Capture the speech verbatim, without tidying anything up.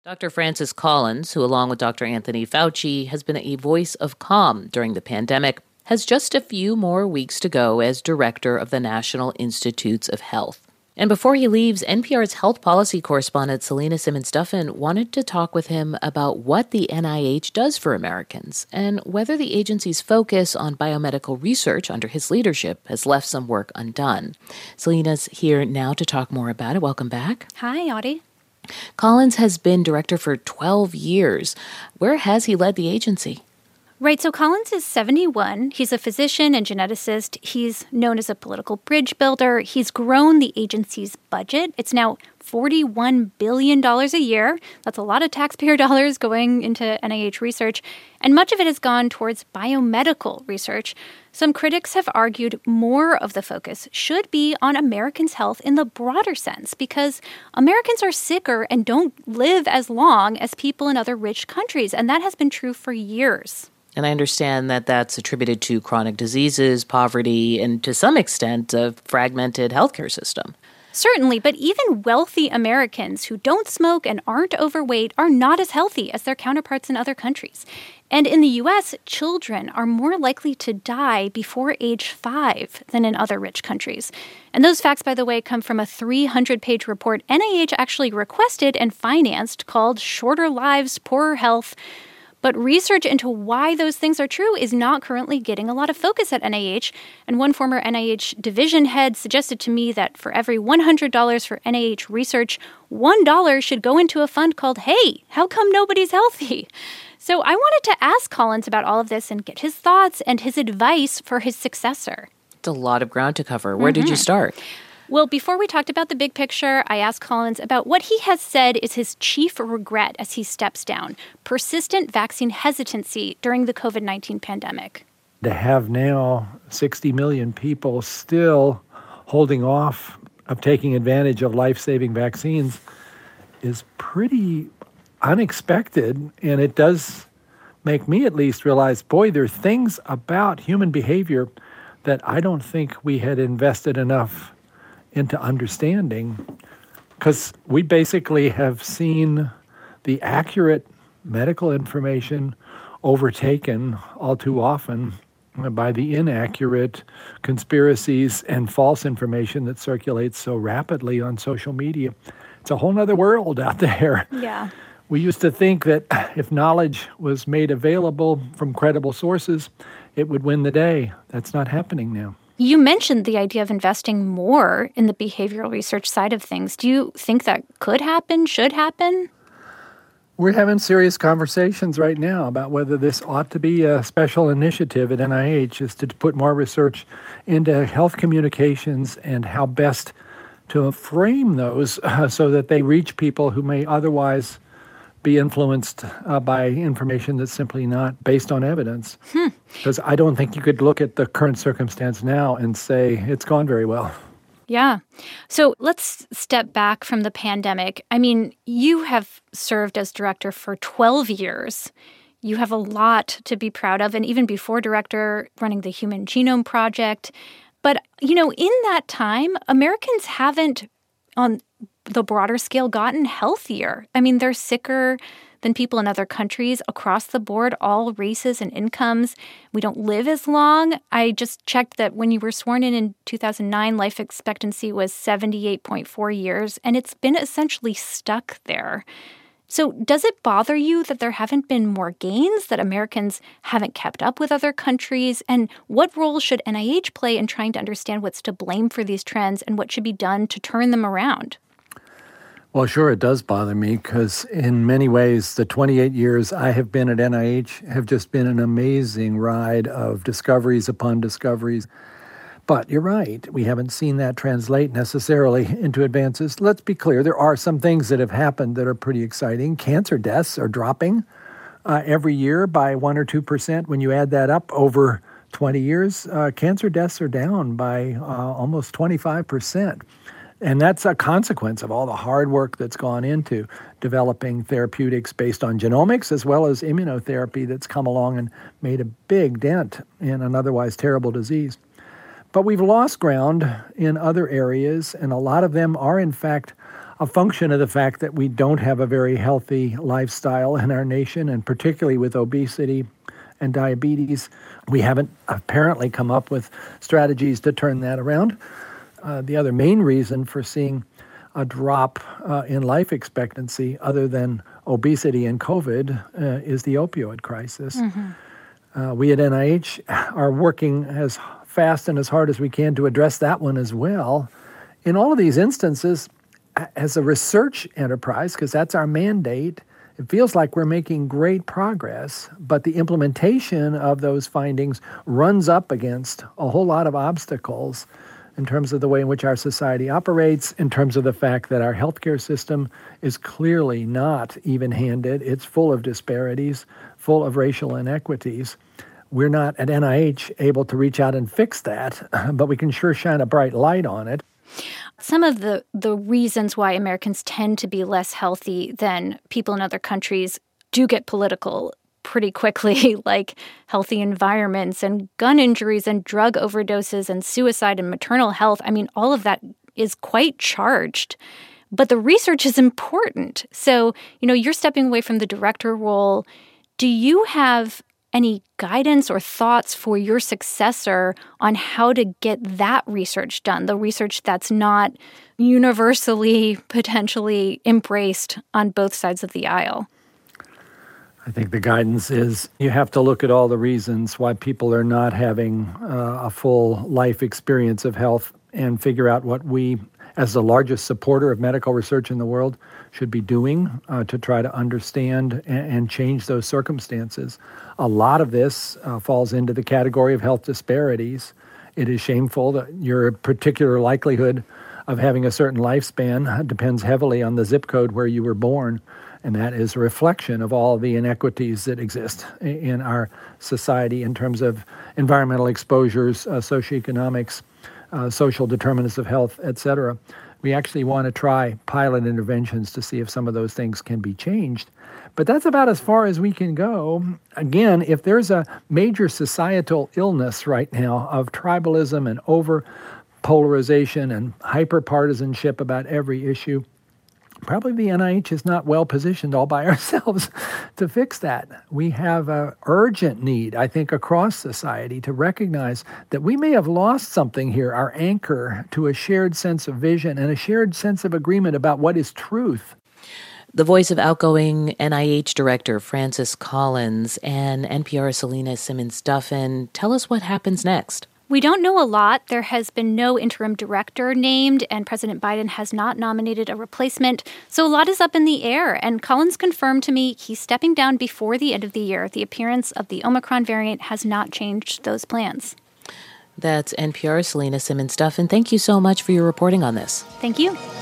Doctor Francis Collins, who along with Doctor Anthony Fauci has been a voice of calm during the pandemic, has just a few more weeks to go as director of the National Institutes of Health. And before he leaves, N P R's health policy correspondent Selena Simmons-Duffin wanted to talk with him about what the N I H does for Americans and whether the agency's focus on biomedical research under his leadership has left some work undone. Selena's here now to talk more about it. Welcome back. Hi, Audie. Collins has been director for twelve years. Where has he led the agency? Right, so Collins is seventy-one. He's a physician and geneticist. He's known as a political bridge builder. He's grown the agency's budget. It's now forty-one billion dollars a year. That's a lot of taxpayer dollars going into N I H research. And much of it has gone towards biomedical research. Some critics have argued more of the focus should be on Americans' health in the broader sense because Americans are sicker and don't live as long as people in other rich countries. And that has been true for years. And I understand that that's attributed to chronic diseases, poverty, and to some extent, a fragmented healthcare system. Certainly, but even wealthy Americans who don't smoke and aren't overweight are not as healthy as their counterparts in other countries. And in the U S, children are more likely to die before age five than in other rich countries. And those facts, by the way, come from a three hundred page report N I H actually requested and financed called Shorter Lives, Poorer Health. But research into why those things are true is not currently getting a lot of focus at N I H. And one former N I H division head suggested to me that for every one hundred dollars for N I H research, one dollar should go into a fund called Hey, How Come Nobody's Healthy? So I wanted to ask Collins about all of this and get his thoughts and his advice for his successor. It's a lot of ground to cover. Where Mm-hmm. did you start? Well, before we talked about the big picture, I asked Collins about what he has said is his chief regret as he steps down: persistent vaccine hesitancy during the covid nineteen pandemic. To have now sixty million people still holding off of taking advantage of life-saving vaccines is pretty unexpected, and it does make me at least realize, boy, there are things about human behavior that I don't think we had invested enough into understanding, because we basically have seen the accurate medical information overtaken all too often by the inaccurate conspiracies and false information that circulates so rapidly on social media. It's a whole other world out there. Yeah. We used to think that if knowledge was made available from credible sources, it would win the day. That's not happening now. You mentioned the idea of investing more in the behavioral research side of things. Do you think that could happen, should happen? We're having serious conversations right now about whether this ought to be a special initiative at N I H, is to put more research into health communications and how best to frame those uh, so that they reach people who may otherwise be influenced uh, by information that's simply not based on evidence. Hmm. Because I don't think you could look at the current circumstance now and say it's gone very well. Yeah. So let's step back from the pandemic. I mean, you have served as director for twelve years. You have a lot to be proud of. And even before director, running the Human Genome Project. But, you know, in that time, Americans haven't, on the broader scale, gotten healthier. I mean, they're sicker than people in other countries across the board, all races and incomes. We don't live as long. I just checked that when you were sworn in in two thousand nine, life expectancy was seventy-eight point four years, and it's been essentially stuck there. So does it bother you that there haven't been more gains, that Americans haven't kept up with other countries? And what role should N I H play in trying to understand what's to blame for these trends and what should be done to turn them around? Well, sure, it does bother me because in many ways, the twenty-eight years I have been at N I H have just been an amazing ride of discoveries upon discoveries. But you're right, we haven't seen that translate necessarily into advances. Let's be clear, there are some things that have happened that are pretty exciting. Cancer deaths are dropping uh, every year by one or two percent. When you add that up over twenty years, uh, cancer deaths are down by uh, almost twenty-five percent. And that's a consequence of all the hard work that's gone into developing therapeutics based on genomics as well as immunotherapy that's come along and made a big dent in an otherwise terrible disease. But we've lost ground in other areas, and a lot of them are, in fact, a function of the fact that we don't have a very healthy lifestyle in our nation, and particularly with obesity and diabetes. We haven't apparently come up with strategies to turn that around. Uh, the other main reason for seeing a drop uh, in life expectancy, other than obesity and COVID, uh, is the opioid crisis. Mm-hmm. Uh, we at N I H are working as fast and as hard as we can to address that one as well. In all of these instances, as a research enterprise, because that's our mandate, it feels like we're making great progress, but the implementation of those findings runs up against a whole lot of obstacles in terms of the way in which our society operates, in terms of the fact that our healthcare system is clearly not even-handed. It's full of disparities, full of racial inequities. We're not at N I H able to reach out and fix that, but we can sure shine a bright light on it. Some of the, the reasons why Americans tend to be less healthy than people in other countries do get political pretty quickly, like healthy environments and gun injuries and drug overdoses and suicide and maternal health. I mean, all of that is quite charged. But the research is important. So, you know, you're stepping away from the director role. Do you have any guidance or thoughts for your successor on how to get that research done, the research that's not universally potentially embraced on both sides of the aisle? I think the guidance is you have to look at all the reasons why people are not having uh, a full life experience of health and figure out what we, as the largest supporter of medical research in the world, should be doing uh, to try to understand and, and change those circumstances. A lot of this uh, falls into the category of health disparities. It is shameful that your particular likelihood of having a certain lifespan depends heavily on the zip code where you were born, and that is a reflection of all the inequities that exist in our society in terms of environmental exposures, uh, socioeconomics, uh, social determinants of health, et cetera. We actually want to try pilot interventions to see if some of those things can be changed. But that's about as far as we can go. Again, if there's a major societal illness right now of tribalism and over-polarization and hyper-partisanship about every issue, probably the N I H is not well positioned all by ourselves to fix that. We have an urgent need, I think, across society to recognize that we may have lost something here, our anchor to a shared sense of vision and a shared sense of agreement about what is truth. The voice of outgoing N I H Director Francis Collins and N P R's Selena Simmons-Duffin. Tell us what happens next. We don't know a lot. There has been no interim director named, and President Biden has not nominated a replacement. So a lot is up in the air. And Collins confirmed to me he's stepping down before the end of the year. The appearance of the Omicron variant has not changed those plans. That's N P R's Selena Simmons-Duffin. Thank you so much for your reporting on this. Thank you.